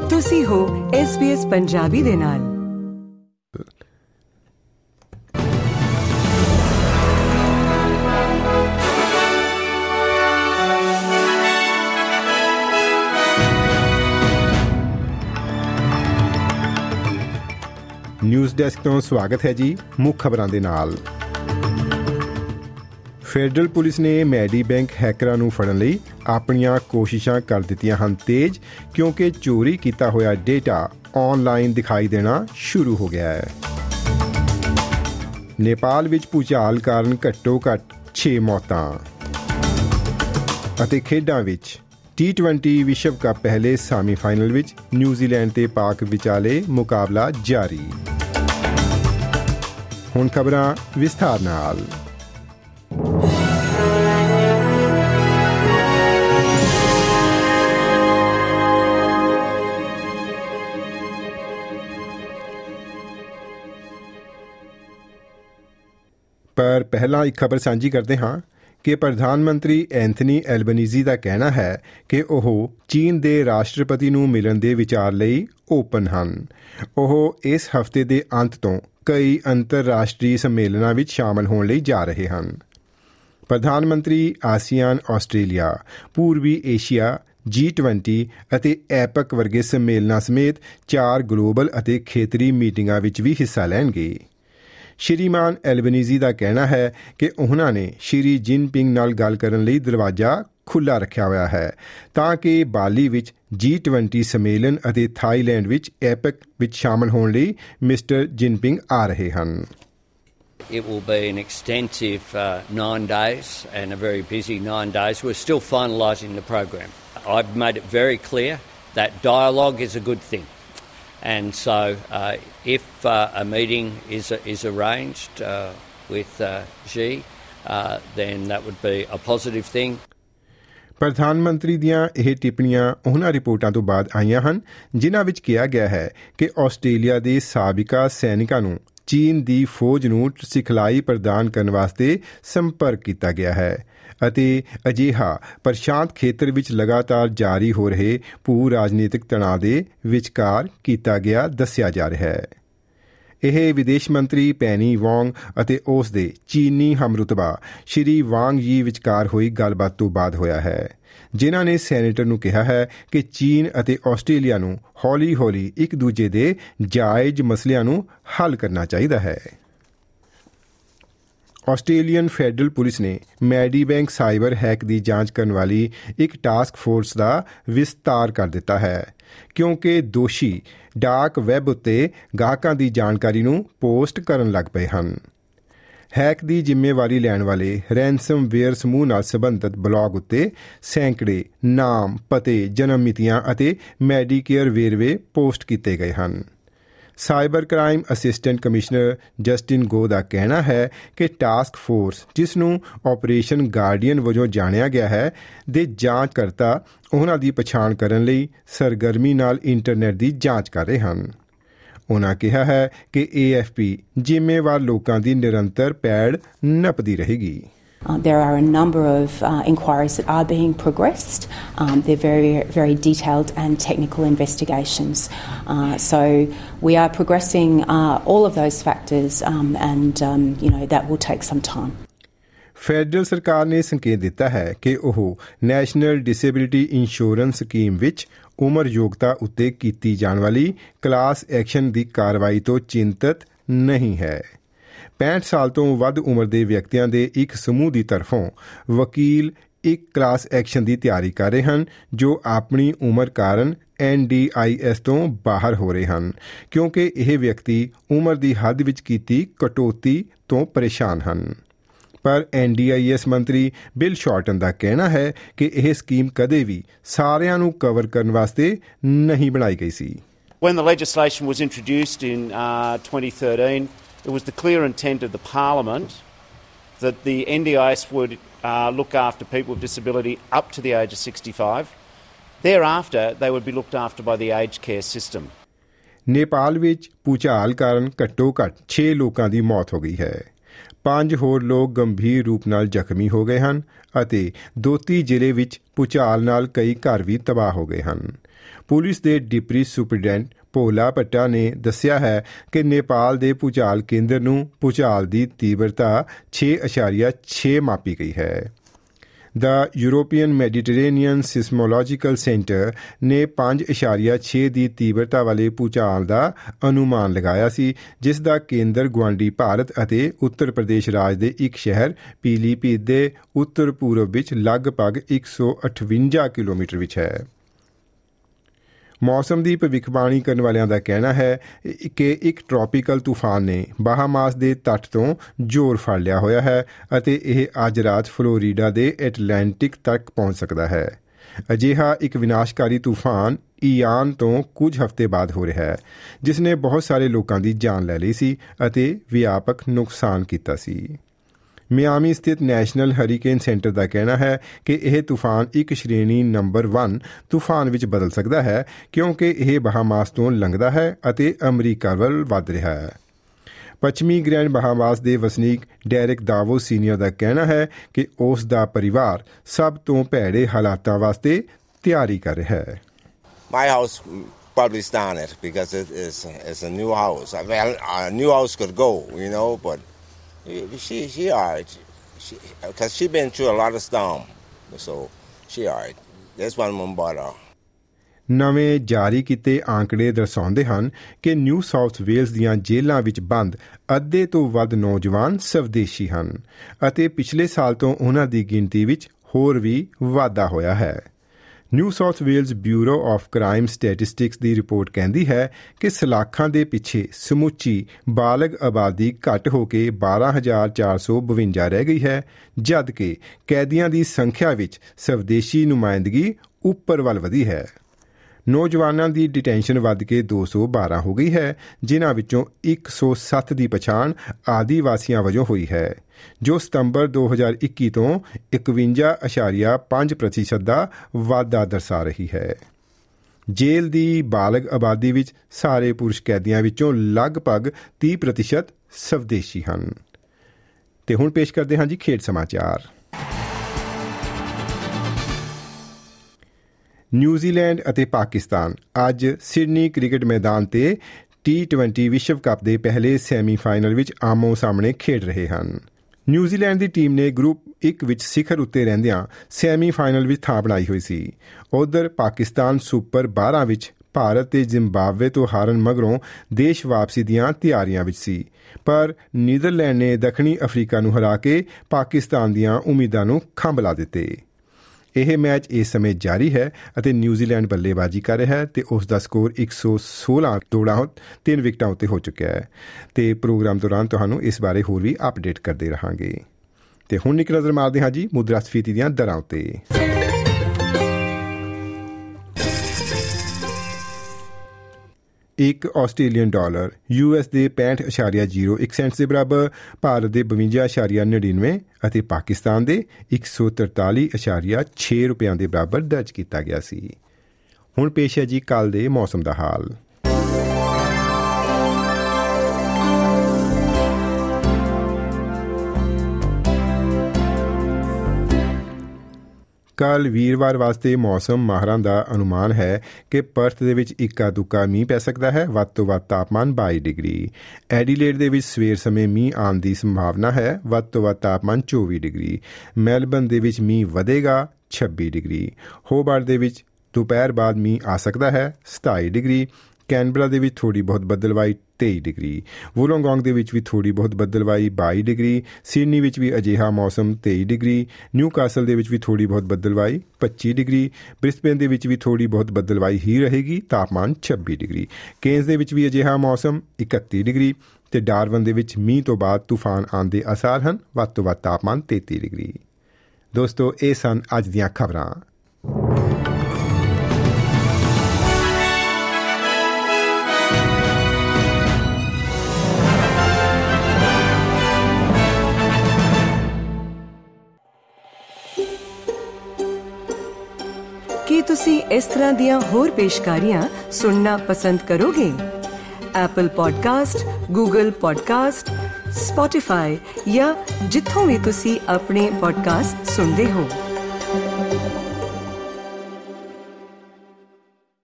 ਤੁਸੀਂ ਹੋ SBS ਪੰਜਾਬੀ ਦੇ ਨਾਲ। ਨਿਊਜ਼ ਡੈਸਕ ਤੋਂ ਸਵਾਗਤ ਹੈ ਜੀ। ਮੁੱਖ ਖਬਰਾਂ ਦੇ ਨਾਲ। ਫੈਡਰਲ ਪੁਲਿਸ ਨੇ ਮੈਡੀਬੈਂਕ ਹੈਕਰਾਂ ਨੂੰ ਫੜਨ ਲਈ ਆਪਣੀਆਂ ਕੋਸ਼ਿਸ਼ਾਂ ਕਰ ਦਿੱਤੀਆਂ ਹਨ ਤੇਜ਼, ਕਿਉਂਕਿ ਚੋਰੀ ਕੀਤਾ ਹੋਇਆ ਡੇਟਾ ਆਨਲਾਈਨ ਦਿਖਾਈ ਦੇਣਾ ਸ਼ੁਰੂ ਹੋ ਗਿਆ ਹੈ। ਨੇਪਾਲ ਵਿੱਚ ਭੂਚਾਲ ਕਾਰਨ ਘੱਟੋ ਘੱਟ 6 ਮੌਤਾਂ। ਅਤੇ ਖੇਡਾਂ ਵਿੱਚ T20 ਵਿਸ਼ਵ ਕੱਪ ਪਹਿਲੇ ਸੈਮੀਫਾਈਨਲ ਵਿੱਚ ਨਿਊਜ਼ੀਲੈਂਡ ਤੇ ਪਾਕ ਵਿਚਾਲੇ ਮੁਕਾਬਲਾ ਜਾਰੀ। ਹੁਣ ਖਬਰਾਂ ਵਿਸਥਾਰ ਨਾਲ। ਪਰ ਪਹਿਲਾਂ ਇੱਕ ਖਬਰ ਸਾਂਝੀ ਕਰਦੇ ਹਾਂ ਕਿ ਪ੍ਰਧਾਨ ਮੰਤਰੀ ਐਂਥਨੀ ਐਲਬਨੀਜ਼ੀ ਦਾ ਕਹਿਣਾ ਹੈ ਕਿ ਉਹ ਚੀਨ ਦੇ ਰਾਸ਼ਟਰਪਤੀ ਨੂੰ ਮਿਲਣ ਦੇ ਵਿਚਾਰ ਲਈ ਓਪਨ ਹਨ। ਉਹ ਇਸ ਹਫ਼ਤੇ ਦੇ ਅੰਤ ਤੋਂ ਕਈ ਅੰਤਰਰਾਸ਼ਟਰੀ ਸੰਮੇਲਨਾਂ ਵਿੱਚ ਸ਼ਾਮਲ ਹੋਣ ਲਈ ਜਾ ਰਹੇ ਹਨ। ਪ੍ਰਧਾਨ ਮੰਤਰੀ ਆਸੀਆਨ, ਆਸਟ੍ਰੇਲੀਆ, ਪੂਰਬੀ ਏਸ਼ੀਆ, G20 ਅਤੇ ਐਪਕ ਵਰਗੇ ਸੰਮੇਲਨਾਂ ਸਮੇਤ 4 ਗਲੋਬਲ ਅਤੇ ਖੇਤਰੀ ਮੀਟਿੰਗਾਂ ਵਿੱਚ ਵੀ ਹਿੱਸਾ ਲੈਣਗੇ। ਸ਼੍ਰੀਮਾਨ ਐਲਬਨੀਜ਼ੀ ਦਾ ਕਹਿਣਾ ਹੈ ਕਿ ਉਹਨਾਂ ਨੇ ਸ਼੍ਰੀ ਜਿਨਪਿੰਗ ਨਾਲ ਗੱਲ ਕਰਨ ਲਈ ਦਰਵਾਜ਼ਾ ਖੁੱਲ੍ਹਾ ਰੱਖਿਆ ਹੋਇਆ ਹੈ ਤਾਂ ਕਿ ਬਾਲੀ ਵਿੱਚ G20 ਸੰਮੇਲਨ ਅਤੇ ਥਾਈਲੈਂਡ ਵਿੱਚ ਐਪਕ ਵਿੱਚ ਸ਼ਾਮਲ ਹੋਣ ਲਈ ਮਿਸਟਰ ਜਿਨਪਿੰਗ ਆ ਰਹੇ ਹਨ। It will be an extensive 9 days and a very busy 9 days. We're still finalising the program. I've made it very clear that dialogue is a good thing. And so if a meeting is arranged with Xi, then that would be a positive thing. ਪ੍ਰਧਾਨ ਮੰਤਰੀ ਦੀਆਂ ਇਹ ਟਿੱਪਣੀਆਂ ਉਹਨਾਂ ਰਿਪੋਰਟਾਂ ਤੋਂ ਬਾਅਦ ਆਈਆਂ ਹਨ ਜਿਨ੍ਹਾਂ ਵਿੱਚ ਕਿਹਾ ਗਿਆ ਹੈ ਕਿ ਆਸਟ੍ਰੇਲੀਆ ਦੇ ਸਾਬਕਾ ਸੈਨਿਕਾਂ ਨੂੰ ਚੀਨ ਦੀ ਫੌਜ ਨੂੰ ਸਿਖਲਾਈ ਪ੍ਰਦਾਨ ਕਰਨ ਵਾਸਤੇ ਸੰਪਰਕ ਕੀਤਾ ਗਿਆ ਹੈ ਅਤੇ ਅਜਿਹਾ ਪ੍ਰਸ਼ਾਂਤ ਖੇਤਰ ਵਿੱਚ ਲਗਾਤਾਰ ਜਾਰੀ ਹੋ ਰਹੇ ਭੂ ਰਾਜਨੀਤਿਕ ਤਣਾਅ ਦੇ ਵਿਚਕਾਰ ਕੀਤਾ ਗਿਆ ਦੱਸਿਆ ਜਾ ਰਿਹਾ ਹੈ। ਇਹ ਵਿਦੇਸ਼ ਮੰਤਰੀ ਪੈਨੀ ਵਾਂਗ ਅਤੇ ਉਸ ਦੇ ਚੀਨੀ ਹਮਰੁਤਬਾ ਸ਼੍ਰੀ ਵਾਂਗ ਯੀ ਵਿਚਕਾਰ ਹੋਈ ਗੱਲਬਾਤ ਤੋਂ ਬਾਅਦ ਹੋਇਆ ਹੈ, ਜਿਨ੍ਹਾਂ ਨੇ ਸੈਨੇਟਰ ਨੂੰ ਕਿਹਾ ਹੈ ਕਿ ਚੀਨ ਅਤੇ ਆਸਟ੍ਰੇਲੀਆ ਨੂੰ ਹੌਲੀ-ਹੌਲੀ ਇੱਕ ਦੂਜੇ ਦੇ ਜਾਇਜ਼ ਮਸਲਿਆਂ ਨੂੰ ਹੱਲ ਕਰਨਾ ਚਾਹੀਦਾ ਹੈ। ਆਸਟ੍ਰੇਲੀਅਨ ਫੈਡਰਲ ਪੁਲਿਸ ਨੇ ਮੈਡੀਬੈਂਕ ਸਾਈਬਰ ਹੈਕ ਦੀ ਜਾਂਚ ਕਰਨ ਵਾਲੀ ਇੱਕ ਟਾਸਕ ਫੋਰਸ ਦਾ ਵਿਸਤਾਰ ਕਰ ਦਿੱਤਾ ਹੈ, ਕਿਉਂਕਿ ਦੋਸ਼ੀ ਡਾਰਕ ਵੈਬ ਉੱਤੇ ਗਾਹਕਾਂ ਦੀ ਜਾਣਕਾਰੀ ਨੂੰ ਪੋਸਟ ਕਰਨ ਲੱਗ ਪਏ ਹਨ। ਹੈਕ ਦੀ ਜ਼ਿੰਮੇਵਾਰੀ ਲੈਣ ਵਾਲੇ ਰੈਂਸਮਵੇਅਰ ਸਮੂਹ ਨਾਲ ਸੰਬੰਧਿਤ ਬਲੌਗ ਉੱਤੇ ਸੈਂਕੜੇ ਨਾਮ, ਪਤੇ, ਜਨਮ ਮਿਤੀਆਂ ਅਤੇ ਮੈਡੀਕੇਅਰ ਵੇਰਵੇ ਪੋਸਟ ਕੀਤੇ ਗਏ ਹਨ। Cyber crime assistant commissioner Justin Gough ਦਾ ਕਹਿਣਾ ਹੈ ਕਿ ਟਾਸਕ ਫੋਰਸ, ਜਿਸ ਨੂੰ ਆਪਰੇਸ਼ਨ ਗਾਰਡੀਅਨ ਵਜੋਂ ਜਾਣਿਆ ਗਿਆ ਹੈ, ਦੇ ਜਾਂਚਕਰਤਾ ਉਹਨਾਂ ਦੀ ਪਛਾਣ ਕਰਨ ਲਈ ਸਰਗਰਮੀ ਨਾਲ ਇੰਟਰਨੈਟ ਦੀ ਜਾਂਚ ਕਰ ਰਹੇ ਹਨ। ਉਹਨਾਂ ਕਿਹਾ ਹੈ ਕਿ AFP ਜ਼ਿੰਮੇਵਾਰ ਲੋਕਾਂ ਦੀ ਨਿਰੰਤਰ ਪੈੜ ਨੱਪਦੀ ਰਹੇਗੀ। There are a number of inquiries that are being progressed. They're very, very detailed and technical investigations. So we are progressing all of those factors and that will take some time. Federal ਸਰਕਾਰ ਨੇ ਸੰਕੇਤ ਦਿੱਤਾ ਹੈ ਕਿ ਉਹ national disability insurance scheme ਵਿੱਚ ਉਮਰ ਯੋਗਤਾ ਉੱਤੇ ਕੀਤੀ ਜਾਣ ਵਾਲੀ ਕਲਾਸ ਐਕਸ਼ਨ ਦੀ ਕਾਰਵਾਈ ਤੋਂ ਚਿੰਤਤ ਨਹੀਂ ਹੈ। 65 ਸਾਲ ਤੋਂ ਵੱਧ ਉਮਰ ਦੇ ਵਿਅਕਤੀਆਂ ਦੇ ਇੱਕ ਸਮੂਹ ਦੀ ਤਰਫੋਂ ਵਕੀਲ ਇੱਕ ਕਲਾਸ ਐਕਸ਼ਨ ਦੀ ਤਿਆਰੀ ਕਰ ਰਹੇ ਹਨ ਜੋ ਆਪਣੀ ਉਮਰ ਕਾਰਨ NDIS ਤੋਂ ਬਾਹਰ ਹੋ ਰਹੇ ਹਨ, ਕਿਉਂਕਿ ਇਹ ਵਿਅਕਤੀ ਉਮਰ ਦੀ ਹੱਦ ਵਿੱਚ ਕੀਤੀ ਕਟੌਤੀ ਤੋਂ ਪਰੇਸ਼ਾਨ ਹਨ। ਪਰ NDIS ਮੰਤਰੀ ਬਿਲ ਸ਼ਾਰਟਨ ਦਾ ਕਹਿਣਾ ਹੈ ਕਿ ਇਹ ਸਕੀਮ ਕਦੇ ਵੀ ਸਾਰਿਆਂ ਨੂੰ ਕਵਰ ਕਰਨ ਵਾਸਤੇ ਨਹੀਂ ਬਣਾਈ ਗਈ ਸੀ। When the legislation was introduced in 2013, it was the clear intent of the Parliament that the NDIS would look after people with disability up to the age of 65. Thereafter, they would be looked after by the aged care system. Nepal ਵਿੱਚ ਭੂਚਾਲ ਕਾਰਨ ਘੱਟੋ ਘੱਟ 6 ਲੋਕਾਂ ਦੀ ਮੌਤ ਹੋ ਗਈ ਹੈ। 5 ਹੋਰ ਲੋਕ ਗੰਭੀਰ ਰੂਪ ਨਾਲ ਜ਼ਖਮੀ ਹੋ ਗਏ ਹਨ ਅਤੇ ਦੋਤੀ ਜ਼ਿਲ੍ਹੇ ਵਿੱਚ ਭੂਚਾਲ ਨਾਲ ਕਈ ਘਰ ਵੀ ਤਬਾਹ ਹੋ ਗਏ ਹਨ। ਪੁਲਿਸ ਦੇ ਡਿਪਟੀ ਸੁਪਰਡੈਂਟ ਭੋਲਾ ਭੱਟਾ ਨੇ ਦੱਸਿਆ ਹੈ ਕਿ ਨੇਪਾਲ ਦੇ ਭੂਚਾਲ ਕੇਂਦਰ ਨੂੰ ਭੂਚਾਲ ਦੀ ਤੀਬਰਤਾ 6.6 ਮਾਪੀ ਗਈ ਹੈ। The European Mediterranean seismological centre ਨੇ 5.6 ਦੀ ਤੀਬਰਤਾ ਵਾਲੇ ਭੂਚਾਲ ਦਾ ਅਨੁਮਾਨ ਲਗਾਇਆ ਸੀ, ਜਿਸ ਦਾ ਕੇਂਦਰ ਗੁਆਂਢੀ ਭਾਰਤ ਅਤੇ ਉੱਤਰ ਪ੍ਰਦੇਸ਼ ਰਾਜ ਦੇ ਇੱਕ ਸ਼ਹਿਰ ਪੀਲੀਭੀਤ ਦੇ ਉੱਤਰ ਪੂਰਬ ਵਿੱਚ ਲਗਭਗ 158 ਕਿਲੋਮੀਟਰ ਵਿੱਚ ਹੈ। ਮੌਸਮ ਦੀ ਭਵਿੱਖਬਾਣੀ ਕਰਨ ਵਾਲਿਆਂ ਦਾ ਕਹਿਣਾ ਹੈ ਕਿ ਇੱਕ ਟ੍ਰੋਪੀਕਲ ਤੂਫਾਨ ਨੇ ਬਾਹਾਮਾਸ ਦੇ ਤੱਟ ਤੋਂ ਜ਼ੋਰ ਫੜ ਲਿਆ ਹੋਇਆ ਹੈ ਅਤੇ ਇਹ ਅੱਜ ਰਾਤ ਫਲੋਰੀਡਾ ਦੇ ਐਟਲਾਂਟਿਕ ਤੱਕ ਪਹੁੰਚ ਸਕਦਾ ਹੈ। ਅਜਿਹਾ ਇੱਕ ਵਿਨਾਸ਼ਕਾਰੀ ਤੂਫਾਨ ਈਆਨ ਤੋਂ ਕੁਝ ਹਫ਼ਤੇ ਬਾਅਦ ਹੋ ਰਿਹਾ ਹੈ, ਜਿਸ ਨੇ ਬਹੁਤ ਸਾਰੇ ਲੋਕਾਂ ਦੀ ਜਾਨ ਲੈ ਲਈ ਸੀ ਅਤੇ ਵਿਆਪਕ ਨੁਕਸਾਨ ਕੀਤਾ ਸੀ। ਮਿਆਮੀ ਸਥਿਤ ਨੈਸ਼ਨਲ ਹਰੀਕੇਨ ਸੈਂਟਰ ਦਾ ਕਹਿਣਾ ਹੈ ਕਿ ਇਹ ਤੂਫਾਨ ਇੱਕ ਸ਼੍ਰੇਣੀ ਨੰਬਰ 1 ਤੂਫਾਨ ਵਿੱਚ ਬਦਲ ਸਕਦਾ ਹੈ, ਕਿਉਂਕਿ ਇਹ ਬਹਾਮਾਸ ਤੋਂ ਲੰਘਦਾ ਹੈ ਅਤੇ ਅਮਰੀਕਾ ਵੱਲ ਵੱਧ ਰਿਹਾ ਹੈ। ਪੱਛਮੀ ਗ੍ਰੈਂਡ ਬਹਾਮਾਸ ਦੇ ਵਸਨੀਕ ਡੈਰਿਕ ਦਾਵੋ ਸੀਨੀਅਰ ਦਾ ਕਹਿਣਾ ਹੈ ਕਿ ਉਸ ਦਾ ਪਰਿਵਾਰ ਸਭ ਤੋਂ ਭੈੜੇ ਹਾਲਾਤਾਂ ਵਾਸਤੇ ਤਿਆਰੀ ਕਰ ਰਿਹਾ ਹੈ। My house probably down it because it's a new house. Well, a new house could go, you know, but she alright. Because she been through a lot of storm, so she alright. This one won't bother. ਨਵੇਂ ਜਾਰੀ ਕੀਤੇ ਆંકੜੇ ਦਰਸਾਉਂਦੇ ਹਨ ਕਿ new South Wales ਦੀਆਂ ਜੇਲ੍ਹਾਂ ਵਿੱਚ ਬੰਦ ਅੱਧੇ ਤੋਂ ਵੱਧ ਨੌਜਵਾਨ ਸਵਦੇਸ਼ੀ ਹਨ ਅਤੇ ਪਿਛਲੇ ਸਾਲ ਤੋਂ ਉਹਨਾਂ ਦੀ ਗਿਣਤੀ ਵਿੱਚ ਹੋਰ ਵੀ ਵਾਧਾ ਹੋਇਆ ਹੈ। New South Wales Bureau of Crime Statistics ਦੀ ਰਿਪੋਰਟ ਕਹਿੰਦੀ ਹੈ ਕਿ ਸਲਾਖਾਂ ਦੇ ਪਿੱਛੇ ਸਮੁੱਚੀ ਬਾਲਗ ਆਬਾਦੀ ਘੱਟ ਹੋ ਕੇ 12,452 ਰਹਿ ਗਈ ਹੈ, ਜਦ ਕਿ ਕੈਦੀਆਂ ਦੀ ਸੰਖਿਆ ਵਿੱਚ ਸਵਦੇਸ਼ੀ ਨੁਮਾਇੰਦਗੀ ਉੱਪਰ ਵੱਲ ਵਧੀ ਹੈ। ਨੌਜਵਾਨਾਂ ਦੀ ਡਿਟੈਂਸ਼ਨ ਵੱਧ ਕੇ 212 ਹੋ ਗਈ ਹੈ, ਜਿਨ੍ਹਾਂ ਵਿੱਚੋਂ 107 ਦੀ ਪਛਾਣ ਆਦੀਵਾਸੀਆਂ ਵਜੋਂ ਹੋਈ ਹੈ, ਜੋ ਸਤੰਬਰ 2021 ਤੋਂ 51.5% ਦਾ ਵਾਧਾ ਦਰਸਾ ਰਹੀ ਹੈ। ਜੇਲ੍ਹ ਦੀ ਬਾਲਗ ਆਬਾਦੀ ਵਿੱਚ ਸਾਰੇ ਪੁਰਸ਼ ਕੈਦੀਆਂ ਵਿੱਚੋਂ ਲਗਭਗ 30% ਸਵਦੇਸ਼ੀ ਹਨ। ਤੇ ਹੁਣ ਪੇਸ਼ ਕਰਦੇ ਹਾਂ ਜੀ ਖੇਡ ਸਮਾਚਾਰ। ਨਿਊਜ਼ੀਲੈਂਡ ਅਤੇ ਪਾਕਿਸਤਾਨ ਅੱਜ ਸਿਡਨੀ ਕ੍ਰਿਕਟ ਮੈਦਾਨ ਤੇ T20 ਵਿਸ਼ਵ ਕੱਪ ਦੇ ਪਹਿਲੇ ਸੈਮੀਫਾਈਨਲ ਵਿੱਚ ਆਮੋ ਸਾਹਮਣੇ ਖੇਡ ਰਹੇ ਹਨ। ਨਿਊਜ਼ੀਲੈਂਡ ਦੀ ਟੀਮ ਨੇ ਗਰੁੱਪ 1 ਵਿੱਚ ਸਿਖਰ ਉੱਤੇ ਰਹਿੰਦਿਆਂ ਸੈਮੀਫਾਈਨਲ ਵਿੱਚ ਥਾਂ ਬਣਾਈ ਹੋਈ ਸੀ। ਉੱਧਰ ਪਾਕਿਸਤਾਨ ਸੁਪਰ 12 ਵਿੱਚ ਭਾਰਤ ਤੇ ਜ਼ਿੰਬਾਬਵੇ ਤੋਂ ਹਾਰਨ ਮਗਰੋਂ ਦੇਸ਼ ਵਾਪਸੀ ਦੀਆਂ ਤਿਆਰੀਆਂ ਵਿੱਚ ਸੀ, ਪਰ ਨੀਦਰਲੈਂਡ ਨੇ ਦੱਖਣੀ ਅਫਰੀਕਾ ਨੂੰ ਹਰਾ ਕੇ ਪਾਕਿਸਤਾਨ ਦੀਆਂ ਉਮੀਦਾਂ ਨੂੰ ਖੰਭ ਲਾ ਦਿੱਤੇ। ਇਹ ਮੈਚ ਇਸ ਸਮੇਂ ਜਾਰੀ ਹੈ ਅਤੇ ਨਿਊਜ਼ੀਲੈਂਡ ਬੱਲੇਬਾਜ਼ੀ ਕਰ ਰਿਹਾ ਹੈ ਤੇ ਉਸ ਦਾ ਸਕੋਰ 116 ਦੌੜਾਂ 3 ਵਿਕਟਾਂ ਉੱਤੇ ਹੋ ਚੁੱਕਿਆ ਹੈ। ਤੇ ਪ੍ਰੋਗਰਾਮ ਦੌਰਾਨ ਤੁਹਾਨੂੰ ਇਸ ਬਾਰੇ ਹੋਰ ਵੀ ਅਪਡੇਟ ਕਰਦੇ ਰਹਾਂਗੇ। ਤੇ ਹੁਣ ਇੱਕ ਨਜ਼ਰ ਮਾਰਦੇ ਹਾਂ ਜੀ ਮੁਦਰਾਸਫੀਤੀ ਦੀਆਂ ਦਰਾਂ ਉੱਤੇ। ਇੱਕ ਆਸਟ੍ਰੇਲੀਅਨ ਡਾਲਰ US ਦੇ 65.01 ਸੈਂਟ ਦੇ ਬਰਾਬਰ, ਭਾਰਤ ਦੇ 52.99 ਅਤੇ ਪਾਕਿਸਤਾਨ ਦੇ 143.6 ਰੁਪਇਆਂ ਦੇ ਬਰਾਬਰ ਦਰਜ ਕੀਤਾ ਗਿਆ ਸੀ। ਹੁਣ ਪੇਸ਼ ਹੈ ਜੀ ਕੱਲ੍ਹ ਦੇ ਮੌਸਮ ਦਾ ਹਾਲ। ਕੱਲ੍ਹ ਵੀਰਵਾਰ ਵਾਸਤੇ ਮੌਸਮ ਮਾਹਰਾਂ ਦਾ ਅਨੁਮਾਨ ਹੈ ਕਿ ਪਰਥ ਦੇ ਵਿੱਚ ਇੱਕਾ ਦੁੱਕਾ ਮੀਂਹ ਪੈ ਸਕਦਾ ਹੈ। ਵੱਧ ਤੋਂ ਵੱਧ ਤਾਪਮਾਨ 22 ਡਿਗਰੀ। ਐਡੀਲੇਡ ਦੇ ਵਿੱਚ ਸਵੇਰ ਸਮੇਂ ਮੀਂਹ ਆਉਣ ਦੀ ਸੰਭਾਵਨਾ ਹੈ। ਵੱਧ ਤੋਂ ਵੱਧ ਤਾਪਮਾਨ 24 ਡਿਗਰੀ। ਮੈਲਬਰਨ ਦੇ ਵਿੱਚ ਮੀਂਹ ਵਧੇਗਾ 26 ਡਿਗਰੀ। ਹੋਬਾਰਟ ਦੇ ਵਿੱਚ ਦੁਪਹਿਰ ਬਾਅਦ ਮੀਂਹ ਆ ਸਕਦਾ ਹੈ 27 ਡਿਗਰੀ। ਕੈਨਬਰਾ ਦੇ ਵਿੱਚ ਥੋੜ੍ਹੀ ਬਹੁਤ ਬੱਦਲਵਾਈ 23 ਡਿਗਰੀ। ਵੋਲੋਂਗੋਂਗ ਦੇ ਵਿੱਚ ਵੀ ਥੋੜ੍ਹੀ ਬਹੁਤ ਬੱਦਲਵਾਈ 22 ਡਿਗਰੀ। ਸਿਡਨੀ ਵਿੱਚ ਵੀ ਅਜਿਹਾ ਮੌਸਮ 23 ਡਿਗਰੀ। ਨਿਊਕਾਸਲ ਦੇ ਵਿੱਚ ਵੀ ਥੋੜ੍ਹੀ ਬਹੁਤ ਬੱਦਲਵਾਈ 25 ਡਿਗਰੀ। ਬ੍ਰਿਸਬੇਨ ਦੇ ਵਿੱਚ ਵੀ ਥੋੜ੍ਹੀ ਬਹੁਤ ਬੱਦਲਵਾਈ ਹੀ ਰਹੇਗੀ, ਤਾਪਮਾਨ 26 ਡਿਗਰੀ। ਕੇਨਜ਼ ਦੇ ਵਿੱਚ ਵੀ ਅਜਿਹਾ ਮੌਸਮ 31 ਡਿਗਰੀ। ਤੇ ਡਾਰਵਨ ਦੇ ਵਿੱਚ ਮੀਂਹ ਤੋਂ ਬਾਅਦ ਤੂਫਾਨ ਆਉਣ ਦੇ ਆਸਾਰ ਹਨ। ਵੱਧ ਤੋਂ ਵੱਧ ਤਾਪਮਾਨ 33 ਡਿਗਰੀ। ਦੋਸਤੋ, ਇਹ ਸਨ ਅੱਜ ਦੀਆਂ ਖਬਰਾਂ। ਕੀ ਤੁਸੀਂ ਇਸ ਤਰ੍ਹਾਂ ਦੀਆਂ ਹੋਰ ਪੇਸ਼ਕਾਰੀਆਂ ਸੁਣਨਾ ਪਸੰਦ ਕਰੋਗੇ? Apple podcast, Google podcast, Spotify ਜਾਂ ਜਿੱਥੋਂ ਵੀ ਤੁਸੀਂ ਆਪਣੇ ਪੋਡਕਾਸਟ ਸੁਣਦੇ ਹੋ।